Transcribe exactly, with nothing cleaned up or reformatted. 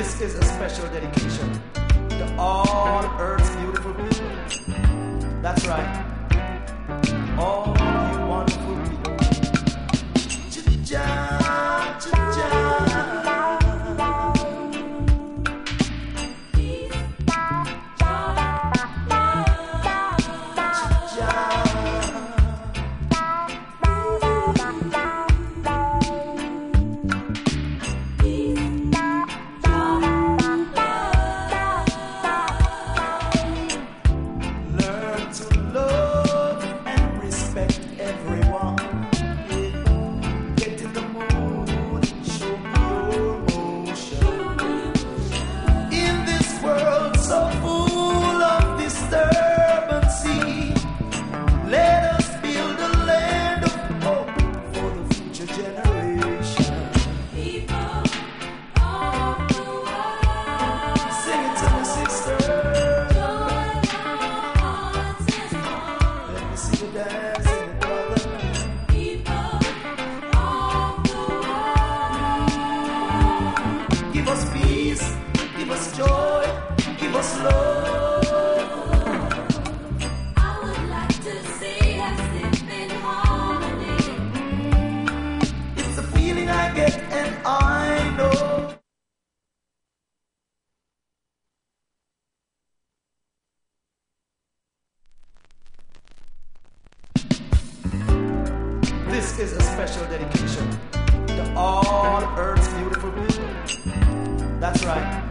This is a special dedication to all Earth's beautiful people. That's right. All you wonderful people. Cha-cha, cha-cha. This is a special dedication to all Earth's beautiful people. That's right.